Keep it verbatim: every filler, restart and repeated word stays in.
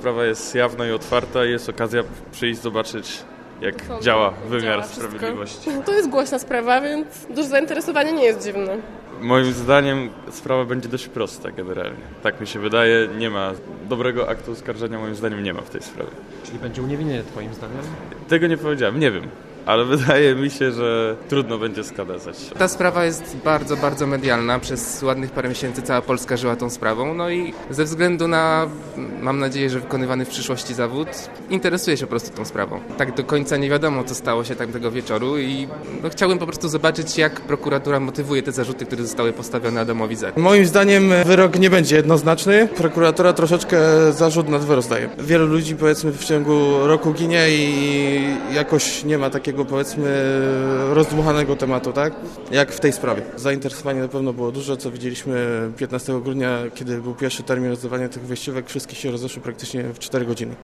sprawa jest jawna i otwarta i jest okazja przyjść zobaczyć, jak To działa wymiar działa sprawiedliwości. To jest głośna sprawa, więc duże zainteresowanie nie jest dziwne. Moim zdaniem sprawa będzie dość prosta generalnie. Tak mi się wydaje, nie ma dobrego aktu oskarżenia, moim zdaniem nie ma w tej sprawie. Czyli będzie uniewinnienie twoim zdaniem? Tego nie powiedziałem, nie wiem. Ale wydaje mi się, że trudno będzie skazać. Ta sprawa jest bardzo, bardzo medialna. Przez ładnych parę miesięcy cała Polska żyła tą sprawą. No i ze względu na, mam nadzieję, że wykonywany w przyszłości zawód, interesuję się po prostu tą sprawą. Tak do końca nie wiadomo, co stało się tamtego wieczoru i no, chciałbym po prostu zobaczyć, jak prokuratura motywuje te zarzuty, które zostały postawione Adamowi Z. Moim zdaniem wyrok nie będzie jednoznaczny. Prokuratura troszeczkę zarzut nad wyrok daje. Wielu ludzi, powiedzmy, w ciągu roku ginie i jakoś nie ma takiego, powiedzmy, rozdmuchanego tematu, tak? Jak w tej sprawie. Zainteresowanie na pewno było duże, co widzieliśmy piętnastego grudnia, kiedy był pierwszy termin rozdawania tych wejściówek, wszystkie się rozeszły praktycznie w cztery godziny.